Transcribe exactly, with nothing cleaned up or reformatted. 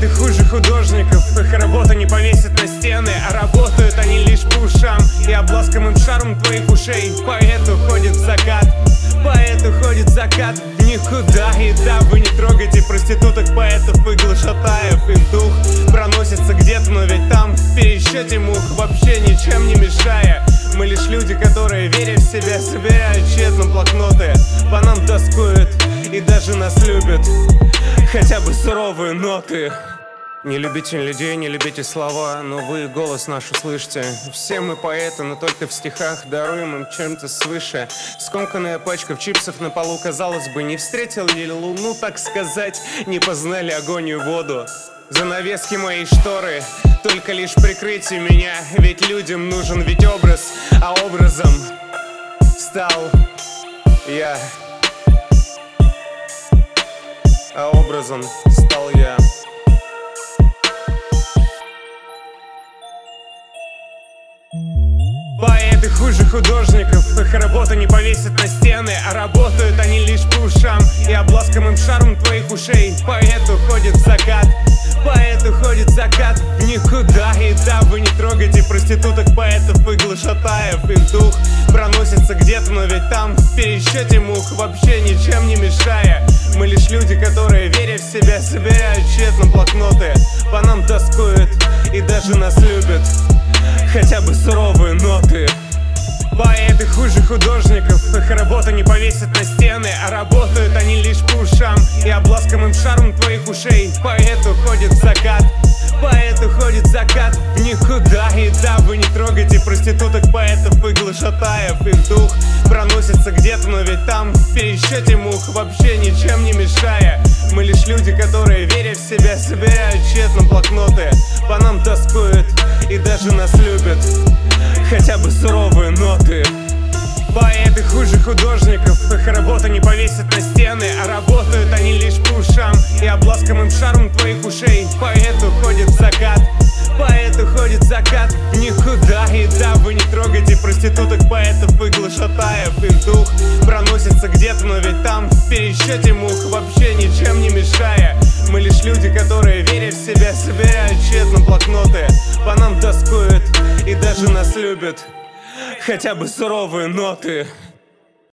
Поэты хуже художников, их работа не повесит на стены, а работают они лишь по ушам и обласком им шаром твоих ушей. Поэт уходит в закат, поэт уходит в закат в никуда. И да, вы не трогайте проституток, поэтов и глашатаев. Их дух проносится где-то, но ведь там в пересчете мух, вообще ничем не мешая. Мы лишь люди, которые, веря в себя, собирают тщетно блокноты. По нам тоскуют и даже нас любят, хотя бы суровые ноты. Не любите людей, не любите слова, но вы голос наш услышьте. Все мы поэты, но только в стихах даруем им чем-то свыше. Скомканная пачка чипсов на полу, казалось бы, не встретили луну, так сказать, не познали огонь и воду. Занавески моей шторы, только лишь прикрытие меня, ведь людям нужен ведь образ, а образом стал я. А образом стал я. Поэты хуже художников, их работа не повесит на стены, а работают они лишь по ушам и обласком им шаром твоих ушей. Поэт уходит в закат, поэт уходит в закат в никуда. И да, вы не трогайте проституток, поэтов и глашатаев. Их дух проносится где-то, но ведь там в пересчете мух, вообще ничем не мешая. Мы лишь люди, которые, веря в себя, собирают тщетно блокноты. По нам тоскуют и даже нас любят, хотя бы суровые ноты. Поэты хуже художников, их работа не повесит на стены, а работают они лишь по ушам и обласком им шаром твоих ушей. Поэт уходит в закат, поэт уходит в закат в никуда. И да, вы не трогайте проституток, поэтов и глашатаев. Их дух проносится где-то, но ведь там в пересчете мух, вообще ничем не мешая. Мы лишь люди, которые, веря в себя, собирают тщетно блокноты. По нам тоскуют и даже нас любят, хотя бы суровые ноты. Поэты хуже художников, их работа не повесит на стены, а работают они лишь по ушам и обласком им шаром твоих ушей. Поэт уходит в закат, поэт уходит в закат в никуда. И да, вы не трогайте проституток, поэтов и глашатаев. Их дух проносится где-то, но ведь там в пересчете мух, вообще ничем не мешая. Мы лишь люди, которые, веря в себя, собирают тщетно блокноты. По нам тоскуют и даже нас любят, хотя бы суровые ноты.